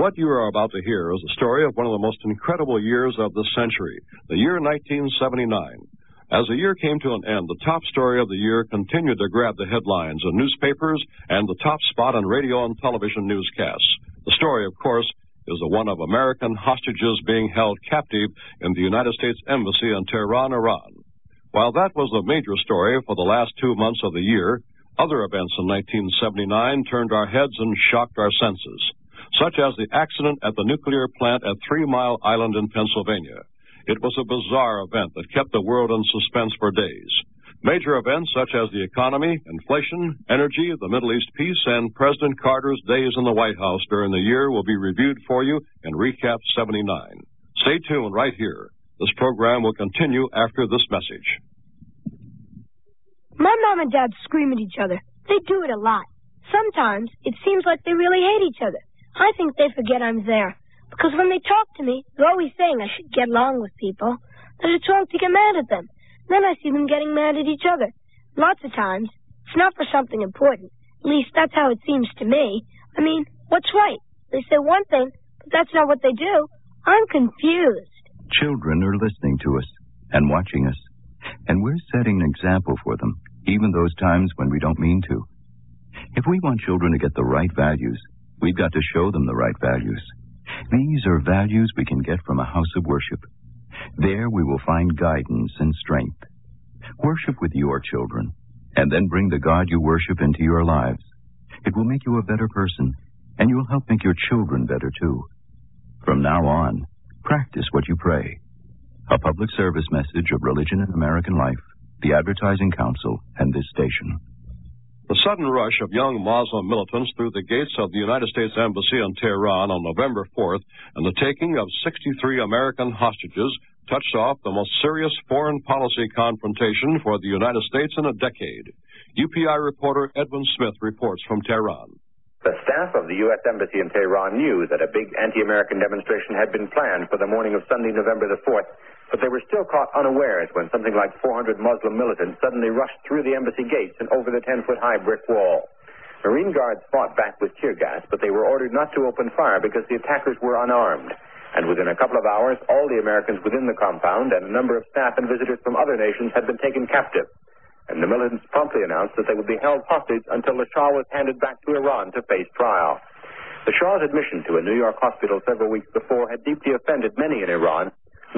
What you are about to hear is the story of one of the most incredible years of the century, the year 1979. As the year came to an end, the top story of the year continued to grab the headlines in newspapers and the top spot on radio and television newscasts. The story, of course, is the one of American hostages being held captive in the United States Embassy in Tehran, Iran. While that was the major story for the last 2 months of the year, other events in 1979 turned our heads and shocked our senses, such as the accident at the nuclear plant at 3 Mile Island in Pennsylvania. It was a bizarre event that kept the world in suspense for days. Major events such as the economy, inflation, energy, the Middle East peace, and President Carter's days in the White House during the year will be reviewed for you in Recap 79. Stay tuned right here. This program will continue after this message. My mom and dad scream at each other. They do it a lot. Sometimes it seems like they really hate each other. I think they forget I'm there. Because when they talk to me, they're always saying I should get along with people, that it's wrong to get mad at them. Then I see them getting mad at each other. Lots of times, it's not for something important. At least that's how it seems to me. I mean, what's right? They say one thing, but that's not what they do. I'm confused. Children are listening to us and watching us, and we're setting an example for them, even those times when we don't mean to. If we want children to get the right values, we've got to show them the right values. These are values we can get from a house of worship. There we will find guidance and strength. Worship with your children, and then bring the God you worship into your lives. It will make you a better person, and you will help make your children better too. From now on, practice what you pray. A public service message of Religion in American Life, the Advertising Council, and this station. The sudden rush of young Muslim militants through the gates of the United States Embassy in Tehran on November 4th and the taking of 63 American hostages touched off the most serious foreign policy confrontation for the United States in a decade. UPI reporter Edwin Smith reports from Tehran. The staff of the U.S. Embassy in Tehran knew that a big anti-American demonstration had been planned for the morning of Sunday, November the 4th, but they were still caught unawares when something like 400 Muslim militants suddenly rushed through the embassy gates and over the 10-foot-high brick wall. Marine guards fought back with tear gas, but they were ordered not to open fire because the attackers were unarmed. And within a couple of hours, all the Americans within the compound and a number of staff and visitors from other nations had been taken captive. And the militants promptly announced that they would be held hostage until the Shah was handed back to Iran to face trial. The Shah's admission to a New York hospital several weeks before had deeply offended many in Iran, who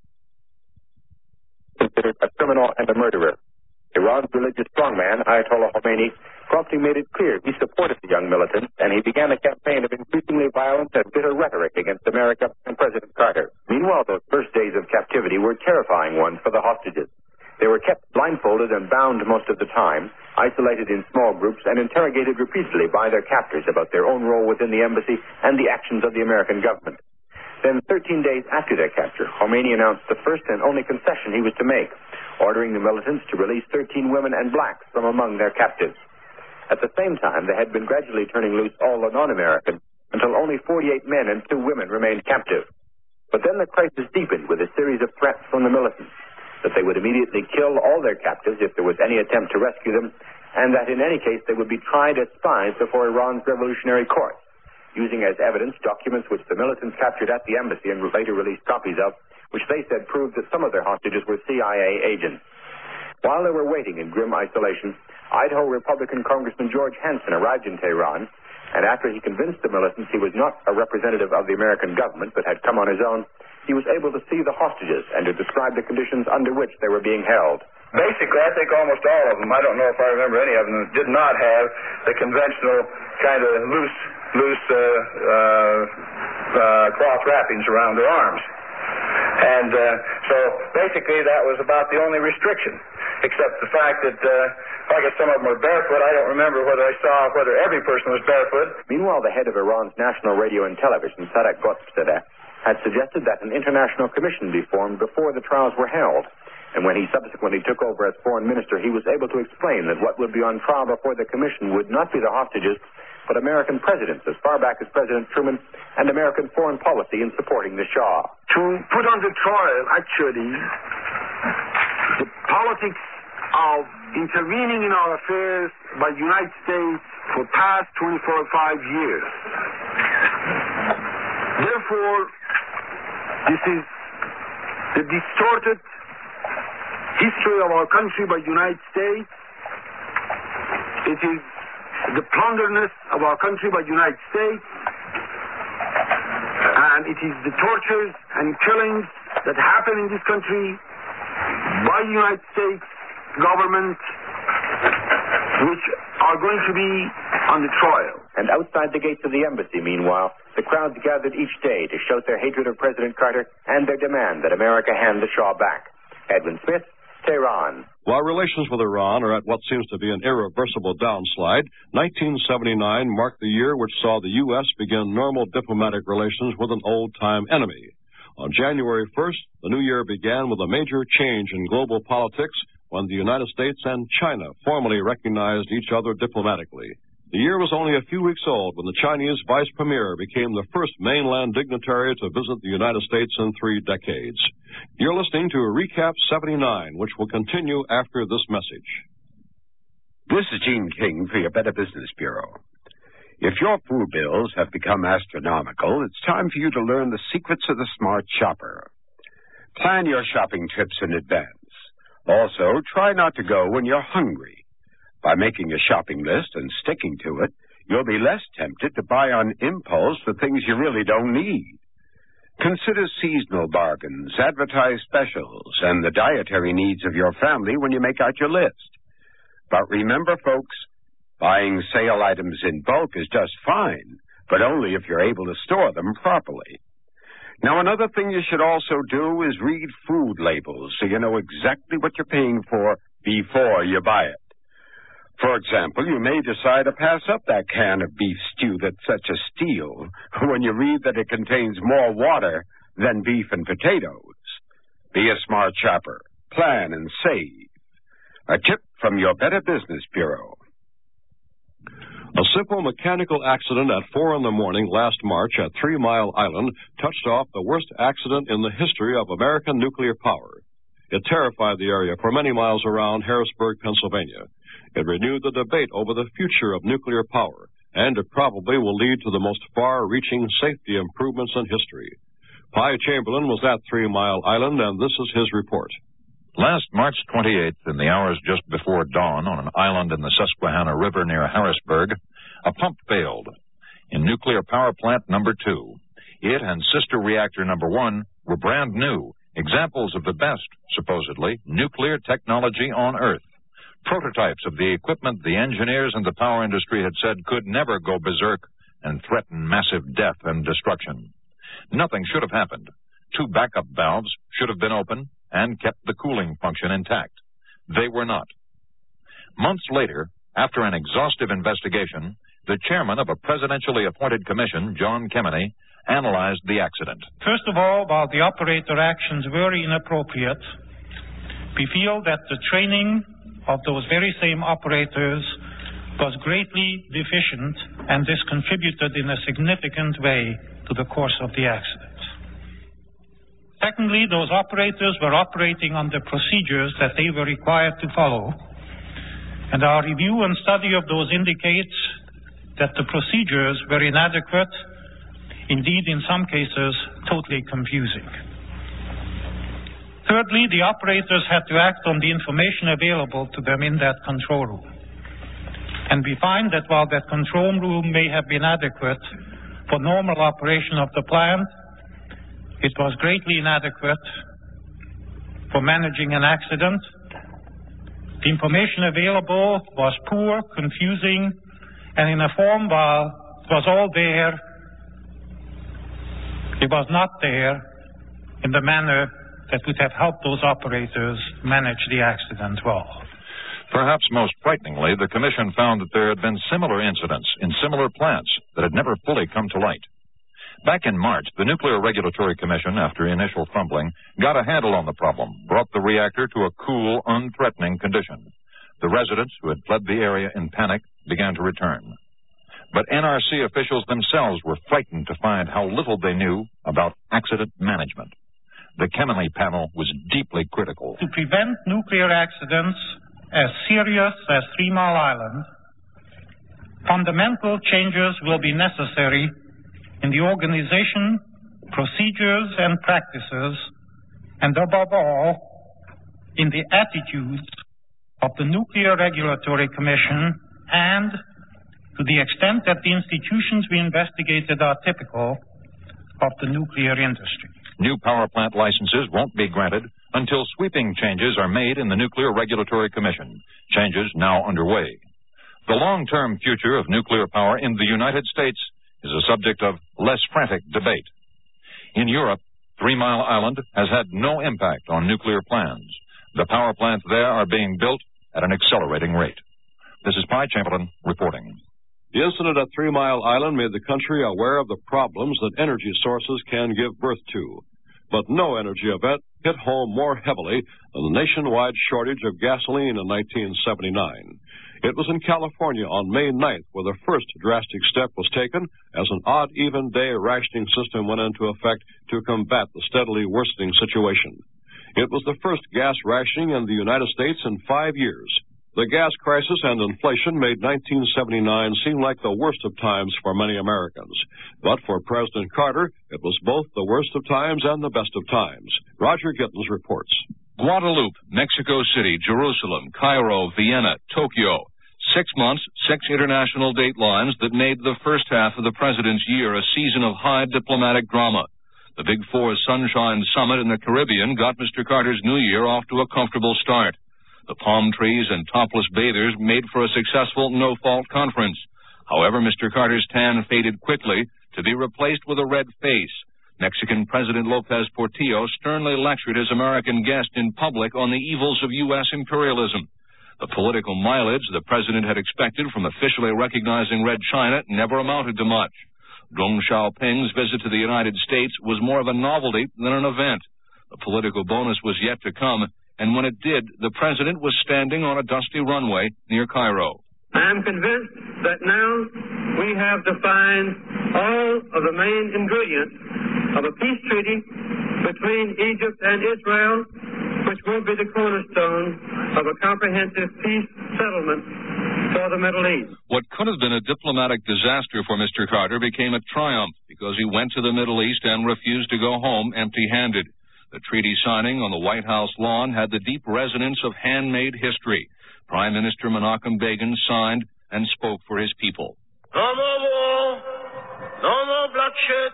considered a criminal and a murderer. Iran's religious strongman, Ayatollah Khomeini, promptly made it clear he supported the young militants, and he began a campaign of increasingly violent and bitter rhetoric against America and President Carter. Meanwhile, those first days of captivity were terrifying ones for the hostages. They were kept blindfolded and bound most of the time, isolated in small groups, and interrogated repeatedly by their captors about their own role within the embassy and the actions of the American government. Then, 13 days after their capture, Khomeini announced the first and only concession he was to make, ordering the militants to release 13 women and blacks from among their captives. At the same time, they had been gradually turning loose all the non-Americans until only 48 men and 2 women remained captive. But then the crisis deepened with a series of threats from the militants that they would immediately kill all their captives if there was any attempt to rescue them, and that in any case they would be tried as spies before Iran's revolutionary courts, using as evidence documents which the militants captured at the embassy and later released copies of, which they said proved that some of their hostages were CIA agents. While they were waiting in grim isolation, Idaho Republican Congressman George Hansen arrived in Tehran, and after he convinced the militants he was not a representative of the American government but had come on his own, he was able to see the hostages and to describe the conditions under which they were being held. Basically, I think almost all of them, I don't know if I remember any of them, did not have the conventional kind of loose cloth wrappings around their arms. And so basically that was about the only restriction, except the fact that I guess some of them were barefoot. I don't remember whether every person was barefoot. Meanwhile, the head of Iran's national radio and television, Sadat Ghostsadeh, had suggested that an international commission be formed before the trials were held. And when he subsequently took over as foreign minister, he was able to explain that what would be on trial before the commission would not be the hostages, but American presidents, as far back as President Truman, and American foreign policy in supporting the Shah. To put on the trial, actually, the politics of intervening in our affairs by the United States for past 24 or 5 years. war. This is the distorted history of our country by the United States. It is the plunderness of our country by the United States. And it is the tortures and killings that happen in this country by the United States government, which are going to be on the trial. And outside the gates of the embassy, meanwhile, the crowds gathered each day to show their hatred of President Carter and their demand that America hand the Shah back. Edwin Smith, Tehran. While relations with Iran are at what seems to be an irreversible downslide, 1979 marked the year which saw the U.S. begin normal diplomatic relations with an old-time enemy. On January 1st, the new year began with a major change in global politics when the United States and China formally recognized each other diplomatically. The year was only a few weeks old when the Chinese vice premier became the first mainland dignitary to visit the United States in 3 decades. You're listening to Recap 79, which will continue after this message. This is Gene King for your Better Business Bureau. If your food bills have become astronomical, it's time for you to learn the secrets of the smart shopper. Plan your shopping trips in advance. Also, try not to go when you're hungry. By making a shopping list and sticking to it, you'll be less tempted to buy on impulse for things you really don't need. Consider seasonal bargains, advertised specials, and the dietary needs of your family when you make out your list. But remember, folks, buying sale items in bulk is just fine, but only if you're able to store them properly. Now, another thing you should also do is read food labels so you know exactly what you're paying for before you buy it. For example, you may decide to pass up that can of beef stew that's such a steal when you read that it contains more water than beef and potatoes. Be a smart shopper. Plan and save. A tip from your Better Business Bureau. A simple mechanical accident at 4 in the morning last March at 3 Mile Island touched off the worst accident in the history of American nuclear power. It terrified the area for many miles around Harrisburg, Pennsylvania. It renewed the debate over the future of nuclear power, and it probably will lead to the most far-reaching safety improvements in history. Pi Chamberlain was at 3 Mile Island, and this is his report. Last March 28th, in the hours just before dawn on an island in the Susquehanna River near Harrisburg, a pump failed in nuclear power plant number 2. It and sister reactor number 1 were brand new, examples of the best, supposedly, nuclear technology on Earth. Prototypes of the equipment the engineers and the power industry had said could never go berserk and threaten massive death and destruction. Nothing should have happened. 2 backup valves should have been open and kept the cooling function intact. They were not. Months later, after an exhaustive investigation, the chairman of a presidentially appointed commission, John Kemeny, analyzed the accident. First of all, while the operator actions were inappropriate, we feel that the training of those very same operators was greatly deficient, and this contributed in a significant way to the course of the accident. Secondly, those operators were operating under procedures that they were required to follow, and our review and study of those indicates that the procedures were inadequate, indeed in some cases totally confusing. Thirdly, the operators had to act on the information available to them in that control room. And we find that while that control room may have been adequate for normal operation of the plant, it was greatly inadequate for managing an accident. The information available was poor, confusing, and in a form, while it was all there, it was not there in the manner that would have helped those operators manage the accident well. Perhaps most frighteningly, the commission found that there had been similar incidents in similar plants that had never fully come to light. Back in March, the Nuclear Regulatory Commission, after initial fumbling, got a handle on the problem, brought the reactor to a cool, unthreatening condition. The residents who had fled the area in panic began to return. But NRC officials themselves were frightened to find how little they knew about accident management. The Kemeny panel was deeply critical. To prevent nuclear accidents as serious as 3 Mile Island, fundamental changes will be necessary in the organization procedures and practices, and above all, in the attitudes of the Nuclear Regulatory Commission, and to the extent that the institutions we investigated are typical of the nuclear industry. New power plant licenses won't be granted until sweeping changes are made in the Nuclear Regulatory Commission, changes now underway. The long-term future of nuclear power in the United States is a subject of less frantic debate. In Europe, 3 Mile Island has had no impact on nuclear plans. The power plants there are being built at an accelerating rate. This is Pi Chamberlain reporting. The incident at 3 Mile Island made the country aware of the problems that energy sources can give birth to. But no energy event hit home more heavily than the nationwide shortage of gasoline in 1979. It was in California on May 9th where the first drastic step was taken as an odd-even day rationing system went into effect to combat the steadily worsening situation. It was the first gas rationing in the United States in 5 years. The gas crisis and inflation made 1979 seem like the worst of times for many Americans. But for President Carter, it was both the worst of times and the best of times. Roger Gittins reports. Guadeloupe, Mexico City, Jerusalem, Cairo, Vienna, Tokyo. 6 months, 6 international datelines that made the first half of the president's year a season of high diplomatic drama. The Big Four's Sunshine Summit in the Caribbean got Mr. Carter's new year off to a comfortable start. The palm trees and topless bathers made for a successful no-fault conference. However, Mr. Carter's tan faded quickly to be replaced with a red face. Mexican President Lopez Portillo sternly lectured his American guest in public on the evils of U.S. imperialism. The political mileage the president had expected from officially recognizing Red China never amounted to much. Deng Xiaoping's visit to the United States was more of a novelty than an event. The political bonus was yet to come, and when it did, the president was standing on a dusty runway near Cairo. I am convinced that now we have defined all of the main ingredients of a peace treaty between Egypt and Israel, which will be the cornerstone of a comprehensive peace settlement for the Middle East. What could have been a diplomatic disaster for Mr. Carter became a triumph because he went to the Middle East and refused to go home empty-handed. The treaty signing on the White House lawn had the deep resonance of handmade history. Prime Minister Menachem Begin signed and spoke for his people. No more war, no more bloodshed,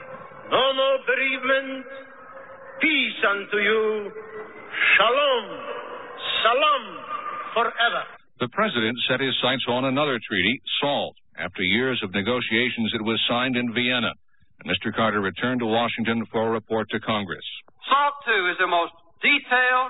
no more bereavement. Peace unto you. Shalom, salam, forever. The president set his sights on another treaty, SALT. After years of negotiations, it was signed in Vienna, and Mr. Carter returned to Washington for a report to Congress. SALT II is the most detailed,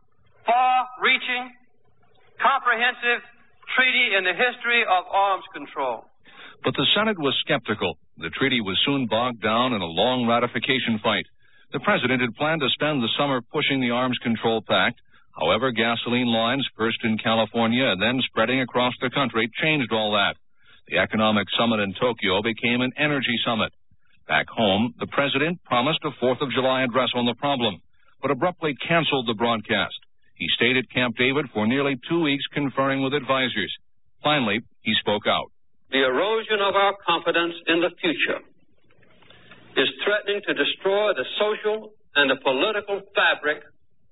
far-reaching, comprehensive treaty in the history of arms control. But the Senate was skeptical. The treaty was soon bogged down in a long ratification fight. The president had planned to spend the summer pushing the Arms Control Pact. However, gasoline lines, first in California and then spreading across the country, changed all that. The economic summit in Tokyo became an energy summit. Back home, the president promised a 4th of July address on the problem, but abruptly canceled the broadcast. He stayed at Camp David for nearly 2 weeks conferring with advisors. Finally, he spoke out. The erosion of our confidence in the future is threatening to destroy the social and the political fabric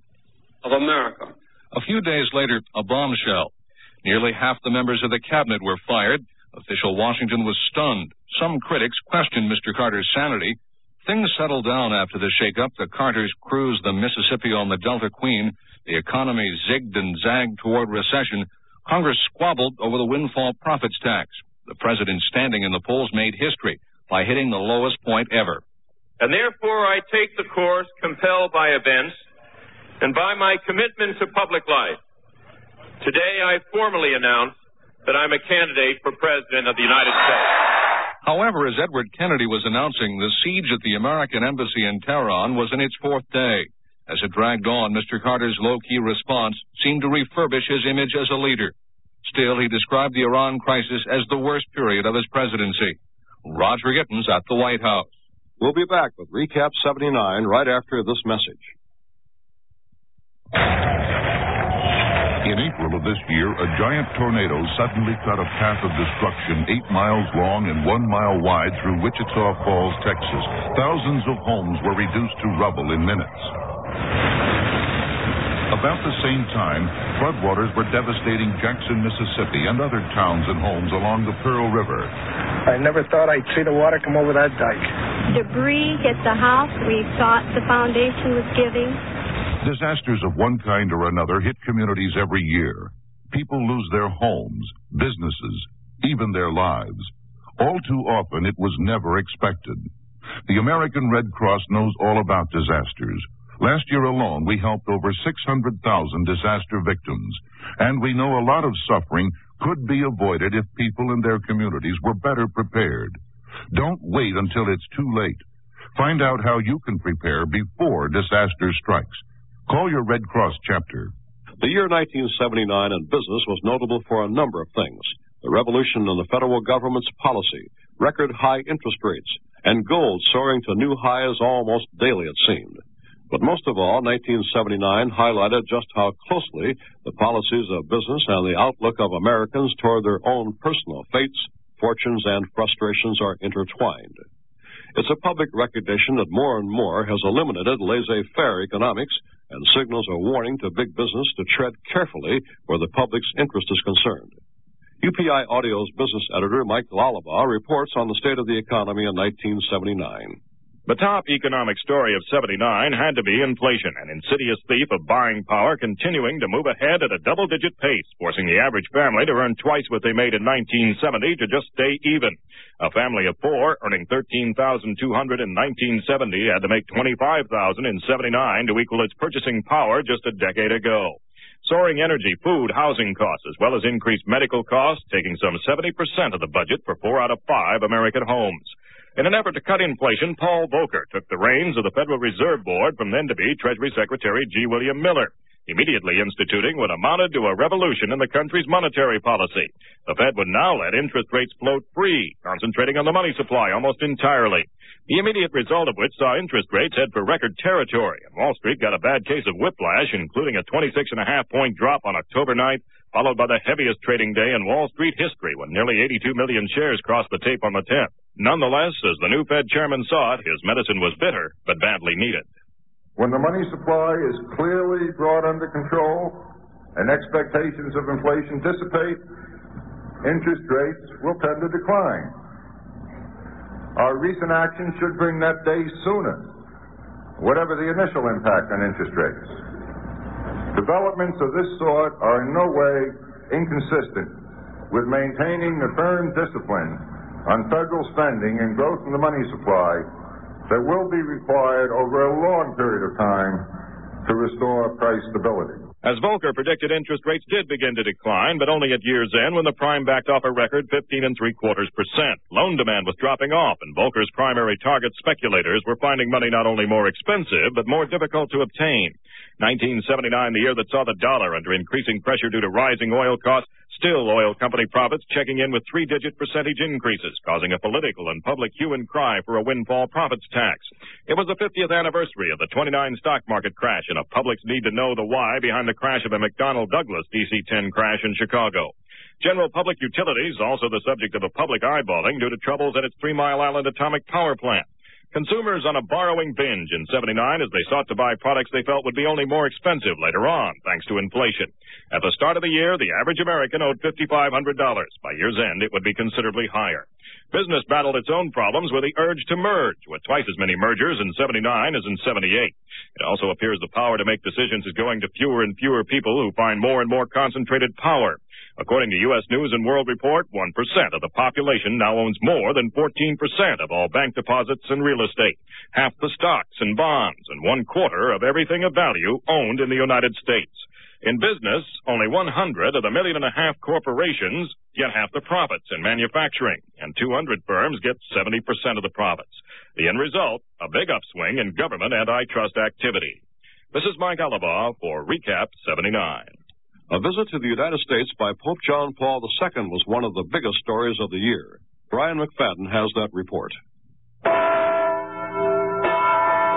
of America. A few days later, a bombshell. Nearly half the members of the cabinet were fired. Official Washington was stunned. Some critics questioned Mr. Carter's sanity. Things settled down after the shakeup. The Carters cruised the Mississippi on the Delta Queen. The economy zigged and zagged toward recession. Congress squabbled over the windfall profits tax. The president's standing in the polls made history by hitting the lowest point ever. And therefore I take the course compelled by events and by my commitment to public life. Today I formally announce that I'm a candidate for President of the United States. However, as Edward Kennedy was announcing, the siege at the American embassy in Tehran was in its 4th day. As it dragged on, Mr. Carter's low-key response seemed to refurbish his image as a leader. Still, he described the Iran crisis as the worst period of his presidency. Roger Gittins at the White House. We'll be back with Recap 79 right after this message. In April of this year, a giant tornado suddenly cut a path of destruction 8 miles long and 1 mile wide through Wichita Falls, Texas. Thousands of homes were reduced to rubble in minutes. About the same time, floodwaters were devastating Jackson, Mississippi, and other towns and homes along the Pearl River. I never thought I'd see the water come over that dike. Debris hit the house we thought the foundation was giving. Disasters of one kind or another hit communities every year. People lose their homes, businesses, even their lives. All too often, it was never expected. The American Red Cross knows all about disasters. Last year alone, we helped over 600,000 disaster victims, and we know a lot of suffering could be avoided if people in their communities were better prepared. Don't wait until it's too late. Find out how you can prepare before disaster strikes. Call your Red Cross chapter. The year 1979 in business was notable for a number of things. The revolution in the federal government's policy, record high interest rates, and gold soaring to new highs almost daily, it seemed. But most of all, 1979 highlighted just how closely the policies of business and the outlook of Americans toward their own personal fates, fortunes, and frustrations are intertwined. It's a public recognition that more and more has eliminated laissez-faire economics and signals a warning to big business to tread carefully where the public's interest is concerned. UPI Audio's business editor, Mike Lalabaugh, reports on the state of the economy in 1979. The top economic story of 79 had to be inflation, an insidious thief of buying power continuing to move ahead at a double-digit pace, forcing the average family to earn twice what they made in 1970 to just stay even. A family of four earning $13,200 in 1970 had to make $25,000 in 79 to equal its purchasing power just a decade ago. Soaring energy, food, housing costs, as well as increased medical costs, taking some 70% of the budget for 4 out of 5 American homes. In an effort to cut inflation, Paul Volcker took the reins of the Federal Reserve Board from then-to-be Treasury Secretary G. William Miller, immediately instituting what amounted to a revolution in the country's monetary policy. The Fed would now let interest rates float free, concentrating on the money supply almost entirely. The immediate result of which saw interest rates head for record territory, and Wall Street got a bad case of whiplash, including a 26.5-point drop on October 9th, followed by the heaviest trading day in Wall Street history when nearly 82 million shares crossed the tape on the 10th. Nonetheless, as the new Fed chairman saw it, his medicine was bitter, but badly needed. When the money supply is clearly brought under control and expectations of inflation dissipate, interest rates will tend to decline. Our recent action should bring that day sooner, whatever the initial impact on interest rates. Developments of this sort are in no way inconsistent with maintaining the firm discipline on federal spending and growth in the money supply that will be required over a long period of time to restore price stability. As Volcker predicted, interest rates did begin to decline, but only at year's end when the prime backed off a record 15.75%. Loan demand was dropping off, and Volcker's primary target speculators were finding money not only more expensive, but more difficult to obtain. 1979, the year that saw the dollar under increasing pressure due to rising oil costs, still oil company profits checking in with 3-digit percentage increases, causing a political and public hue and cry for a windfall profits tax. It was the 50th anniversary of the 29 stock market crash, and a public's need to know the why behind the crash of a McDonnell Douglas DC-10 crash in Chicago. General Public Utilities, also the subject of a public eyeballing due to troubles at its 3 Mile Island atomic power plant. Consumers on a borrowing binge in 79 as they sought to buy products they felt would be only more expensive later on, thanks to inflation. At the start of the year, the average American owed $5,500. By year's end, it would be considerably higher. Business battled its own problems with the urge to merge, with twice as many mergers in 79 as in 78. It also appears the power to make decisions is going to fewer and fewer people who find more and more concentrated power. According to U.S. News and World Report, 1% of the population now owns more than 14% of all bank deposits and real estate, half the stocks and bonds, and 1/4 of everything of value owned in the United States. In business, only 100 of the 1.5 million corporations get half the profits in manufacturing, and 200 firms get 70% of the profits. The end result, a big upswing in government antitrust activity. This is Mike Lalabaugh for Recap 79. A visit to the United States by Pope John Paul II was one of the biggest stories of the year. Brian McFadden has that report.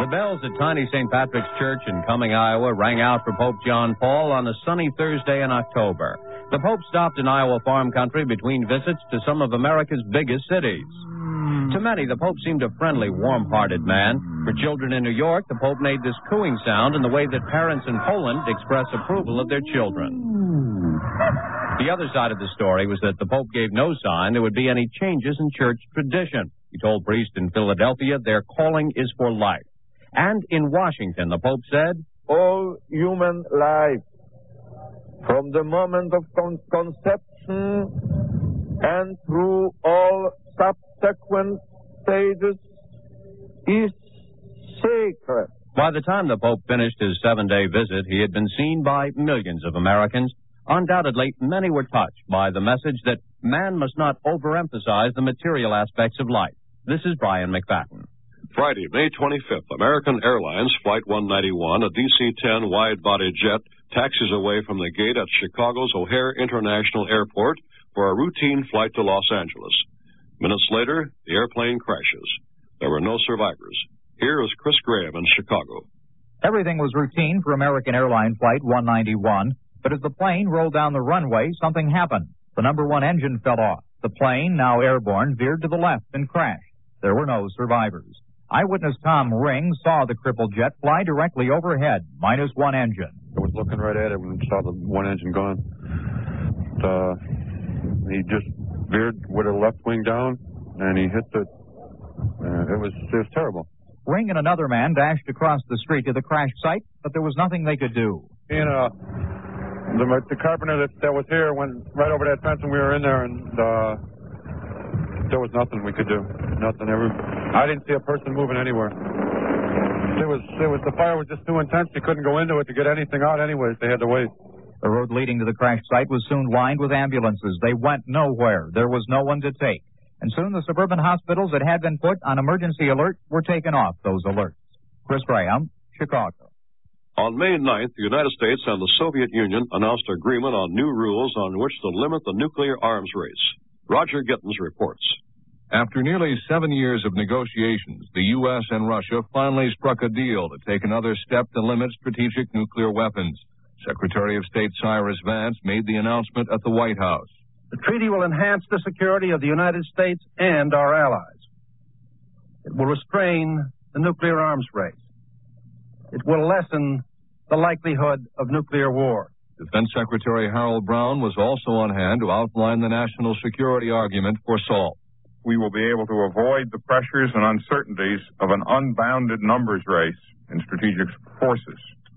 The bells at tiny St. Patrick's Church in Cumming, Iowa, rang out for Pope John Paul on a sunny Thursday in October. The Pope stopped in Iowa farm country between visits to some of America's biggest cities. To many, the Pope seemed a friendly, warm-hearted man. For children in New York, the Pope made this cooing sound in the way that parents in Poland express approval of their children. The other side of the story was that the Pope gave no sign there would be any changes in church tradition. He told priests in Philadelphia their calling is for life. And in Washington, the Pope said, all human life, from the moment of conception and through all subsequent stages, is sacred. By the time the Pope finished his 7-day visit, he had been seen by millions of Americans. Undoubtedly, many were touched by the message that man must not overemphasize the material aspects of life. This is Brian McFadden. Friday, May 25th, American Airlines Flight 191, a DC-10 wide-body jet, taxis away from the gate at Chicago's O'Hare International Airport for a routine flight to Los Angeles. Minutes later, the airplane crashes. There were no survivors. Here is Chris Graham in Chicago. Everything was routine for American Airlines Flight 191, but as the plane rolled down the runway, something happened. The number one engine fell off. The plane, now airborne, veered to the left and crashed. There were no survivors. Eyewitness Tom Ring saw the crippled jet fly directly overhead, minus one engine. I was looking right at it when I saw the one engine gone. He just veered with a left wing down, and he hit the... it was terrible. Ring and another man dashed across the street to the crash site, but there was nothing they could do. The carpenter that was here went right over that fence, and we were in there, and there was nothing we could do. Nothing. I didn't see a person moving anywhere. The fire was just too intense. They couldn't go into it to get anything out anyways. They had to wait. The road leading to the crash site was soon lined with ambulances. They went nowhere. There was no one to take. And soon the suburban hospitals that had been put on emergency alert were taken off those alerts. Chris Graham, Chicago. On May 9th, the United States and the Soviet Union announced agreement on new rules on which to limit the nuclear arms race. Roger Gittins reports. After nearly 7 years of negotiations, the U.S. and Russia finally struck a deal to take another step to limit strategic nuclear weapons. Secretary of State Cyrus Vance made the announcement at the White House. The treaty will enhance the security of the United States and our allies. It will restrain the nuclear arms race. It will lessen the likelihood of nuclear war. Defense Secretary Harold Brown was also on hand to outline the national security argument for SALT. We will be able to avoid the pressures and uncertainties of an unbounded numbers race in strategic forces.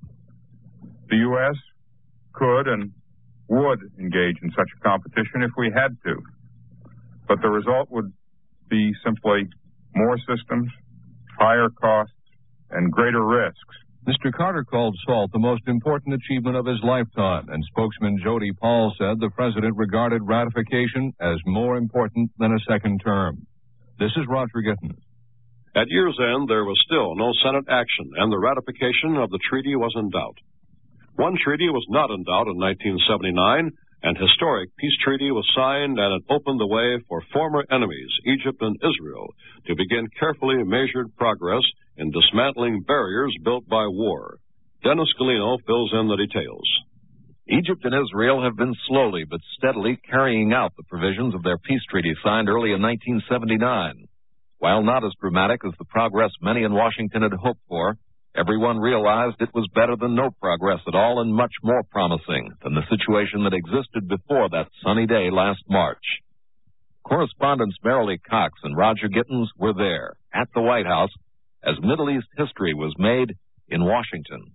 The U.S. could and would engage in such a competition if we had to, but the result would be simply more systems, higher costs, and greater risks. Mr. Carter called SALT the most important achievement of his lifetime, and spokesman Jody Paul said the president regarded ratification as more important than a second term. This is Roger Gittins. At year's end, there was still no Senate action, and the ratification of the treaty was in doubt. One treaty was not in doubt in 1979. An historic peace treaty was signed, and it opened the way for former enemies, Egypt and Israel, to begin carefully measured progress in dismantling barriers built by war. Dennis Galino fills in the details. Egypt and Israel have been slowly but steadily carrying out the provisions of their peace treaty signed early in 1979. While not as dramatic as the progress many in Washington had hoped for, everyone realized it was better than no progress at all and much more promising than the situation that existed before that sunny day last March. Correspondents Marilee Cox and Roger Gittins were there at the White House as Middle East history was made in Washington.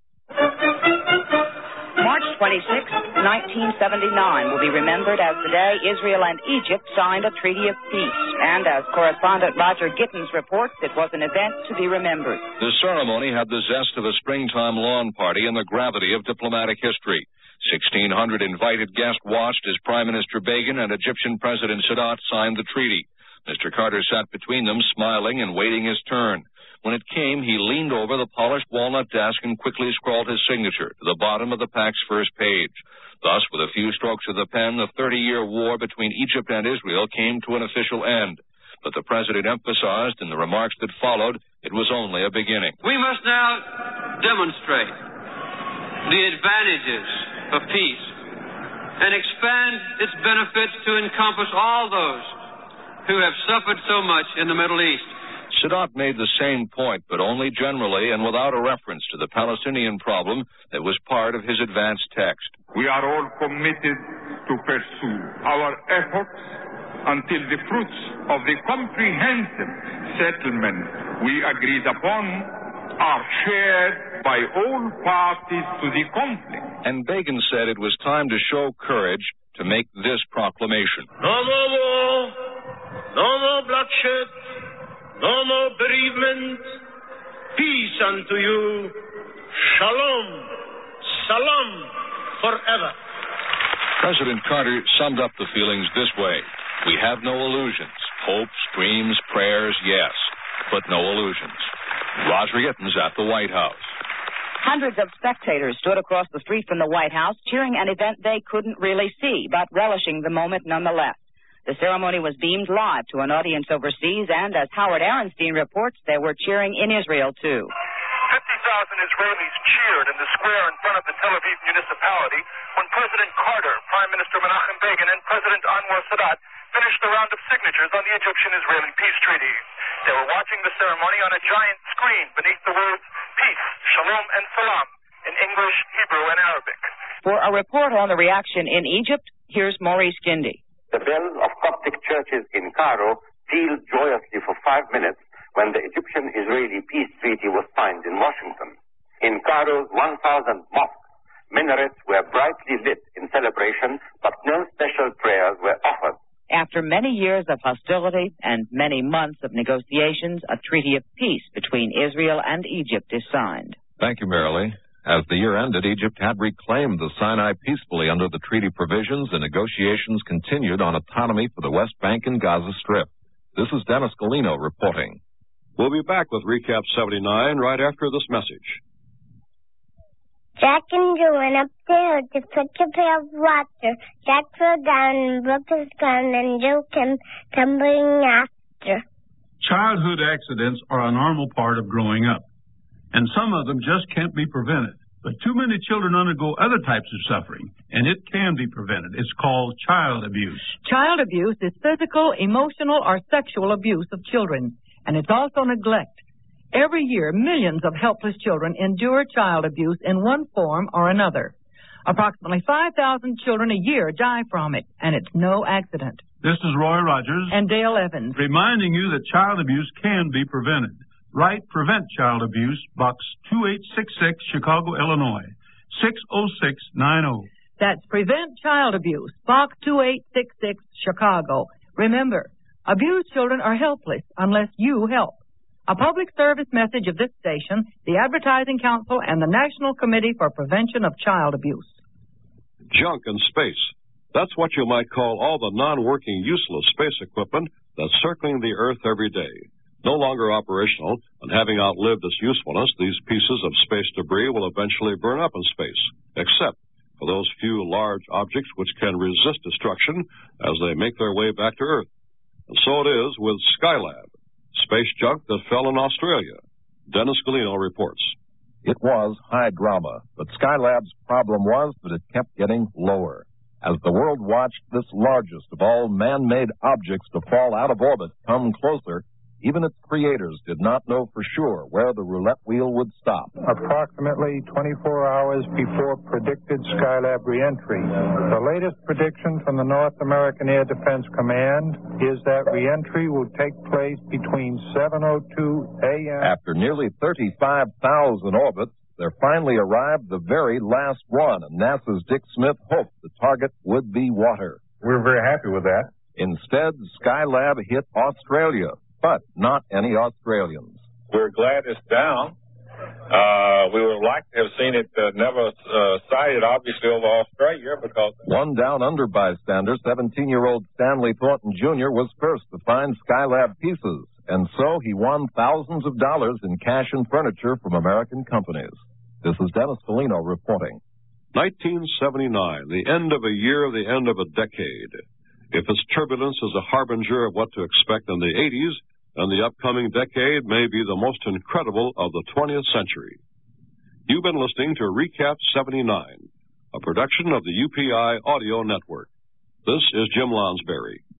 March 26, 1979 will be remembered as the day Israel and Egypt signed a treaty of peace. And as correspondent Roger Gittins reports, it was an event to be remembered. The ceremony had the zest of a springtime lawn party and the gravity of diplomatic history. 1,600 invited guests watched as Prime Minister Begin and Egyptian President Sadat signed the treaty. Mr. Carter sat between them, smiling and waiting his turn. When it came, he leaned over the polished walnut desk and quickly scrawled his signature to the bottom of the pact's first page. Thus, with a few strokes of the pen, the 30-year war between Egypt and Israel came to an official end. But the president emphasized in the remarks that followed, it it was only a beginning. We must now demonstrate the advantages of peace and expand its benefits to encompass all those who have suffered so much in the Middle East. Sadat made the same point, but only generally and without a reference to the Palestinian problem that was part of his advanced text. We are all committed to pursue our efforts until the fruits of the comprehensive settlement we agreed upon are shared by all parties to the conflict. And Begin said it was time to show courage to make this proclamation. No more war, no more bloodshed, no more bereavement. Peace unto you. Shalom. Salam forever. President Carter summed up the feelings this way. We have no illusions. Hopes, dreams, prayers, yes, but no illusions. Roger Gittins at the White House. Hundreds of spectators stood across the street from the White House, cheering an event they couldn't really see, but relishing the moment nonetheless. The ceremony was beamed live to an audience overseas, and as Howard Arenstein reports, they were cheering in Israel, too. 50,000 Israelis cheered in the square in front of the Tel Aviv municipality when President Carter, Prime Minister Menachem Begin, and President Anwar Sadat finished the round of signatures on the Egyptian-Israeli peace treaty. They were watching the ceremony on a giant screen beneath the words peace, shalom, and salam in English, Hebrew, and Arabic. For a report on the reaction in Egypt, here's Maurice Gindi. The bell of Coptic churches in Cairo pealed joyously for 5 minutes when the Egyptian-Israeli peace treaty was signed in Washington. In Cairo's 1,000 mosques, minarets were brightly lit in celebration, but no special prayers were offered. After many years of hostility and many months of negotiations, a treaty of peace between Israel and Egypt is signed. Thank you, Marilee. As the year ended, Egypt had reclaimed the Sinai peacefully under the treaty provisions, and negotiations continued on autonomy for the West Bank and Gaza Strip. This is Dennis Galino reporting. We'll be back with Recap 79 right after this message. Jack and Joe went up the hill to fetch a pail of water. Jack fell down and broke his gun, and Joe came tumbling after. Childhood accidents are a normal part of growing up, and some of them just can't be prevented. But too many children undergo other types of suffering, and it can be prevented. It's called child abuse. Child abuse is physical, emotional, or sexual abuse of children, and it's also neglect. Every year, millions of helpless children endure child abuse in one form or another. Approximately 5,000 children a year die from it, and it's no accident. This is Roy Rogers and Dale Evans, reminding you that child abuse can be prevented. Write Prevent Child Abuse, Box 2866, Chicago, Illinois, 60690. That's Prevent Child Abuse, Box 2866, Chicago. Remember, abused children are helpless unless you help. A public service message of this station, the Advertising Council, and the National Committee for Prevention of Child Abuse. Junk in space. That's what you might call all the non-working, useless space equipment that's circling the Earth every day. No longer operational, and having outlived its usefulness, these pieces of space debris will eventually burn up in space, except for those few large objects which can resist destruction as they make their way back to Earth. And so it is with Skylab, space junk that fell in Australia. Dennis Galino reports. It was high drama, but Skylab's problem was that it kept getting lower. As the world watched this largest of all man-made objects to fall out of orbit come closer, even its creators did not know for sure where the roulette wheel would stop. Approximately 24 hours before predicted Skylab reentry, the latest prediction from the North American Air Defense Command is that reentry will take place between 7:02 a.m. After nearly 35,000 orbits, there finally arrived the very last one, and NASA's Dick Smith hoped the target would be water. We're very happy with that. Instead, Skylab hit Australia, but not any Australians. We're glad it's down. We would like to have seen it never sighted, obviously, over Australia, because... One down-under bystander, 17-year-old Stanley Thornton Jr., was first to find Skylab pieces, and so he won thousands of dollars in cash and furniture from American companies. This is Dennis Galino reporting. 1979, the end of a year, the end of a decade. If its turbulence is a harbinger of what to expect in the 80s, and the upcoming decade may be the most incredible of the 20th century. You've been listening to Recap 79, a production of the UPI Audio Network. This is Jim Lonsberry.